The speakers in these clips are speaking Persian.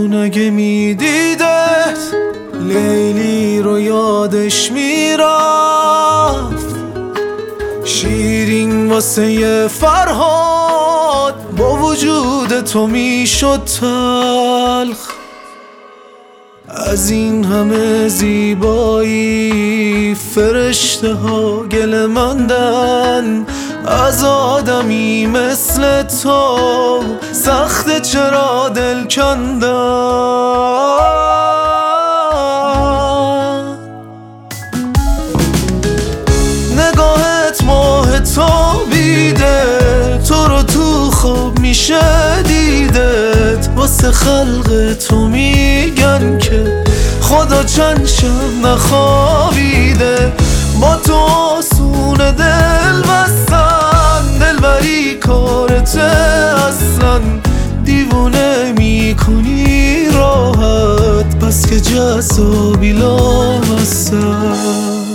جون اگه میدیدت لیلی رو یادش میرفت، شیرین واسه فرهاد با وجود تو میشد تلخ. از این همه زیبایی فرشته ها گله مندن، از آدمی مثل تو سخت چرا دل کندن. نگاهت ماه تابیده، تو رو تو خواب میشه دیدت، واسه خلق تو میگن که خدا چند شب نخوابیده. با تو آسونه دل بستن، دلبری کارته اصلا، دیوونه میکنی راحت بس که جذابی لامصب.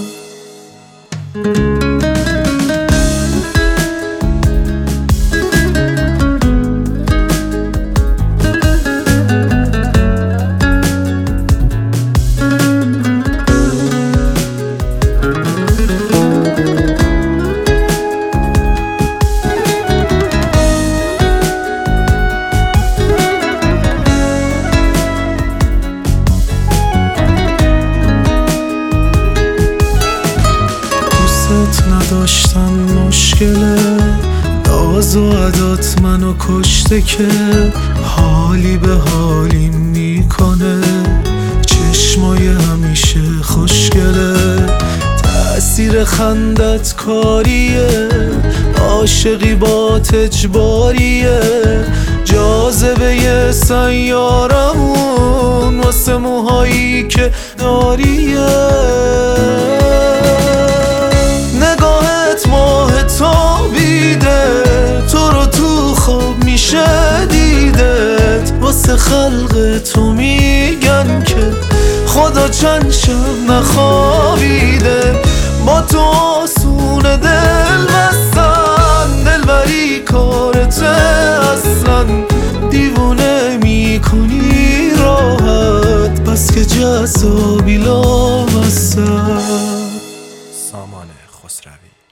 نداشتن مشکله، ناز و عدات منو کشته که حالی به حالیم میکنه، چشمای همیشه خوشگله، تأثیر خندت کاریه، عاشقی با اجباریه، جاذبه سیارمون واسه موهایی که داریه. ماه تابیده، تو رو تو خواب میشه دیدت، واسه خلق تو میگن که خدا چند شب نخوابیده. با تو آسونه دل بستن، دلبری کارته اصلا، دیوونه میکنی راحت بس که جذابی لامصب. سامان خسروی.